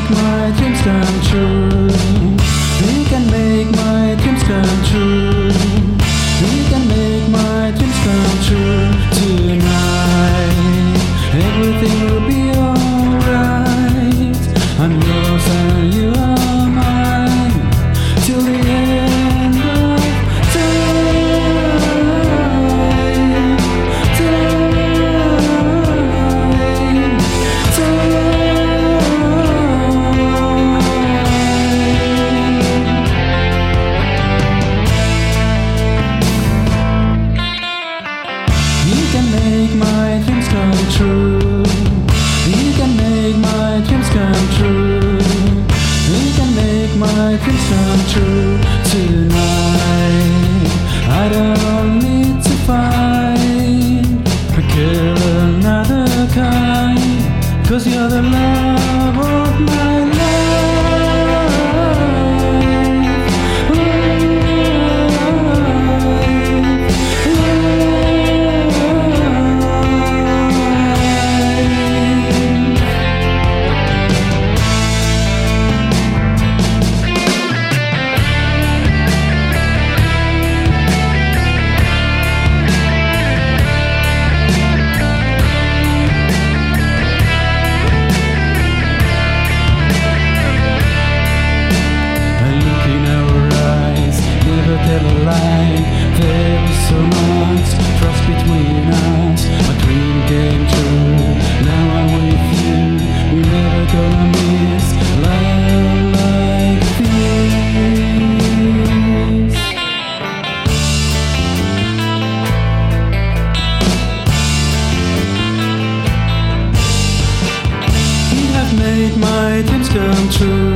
make my dreams come true. He can make my dreams come true. He can make my dreams come true. Tonight, everything will be alright. I'm yours and you are mine till the end of time. He can make my dreams come true. He can make my dreams come true. He can make my dreams come true. Tonight, I don't need to find a girl another kind, 'cause you're the love of my life. There is so much trust between us. My dream came true. Now I'm with you. We're never gonna miss love like this. You have made my dreams come true.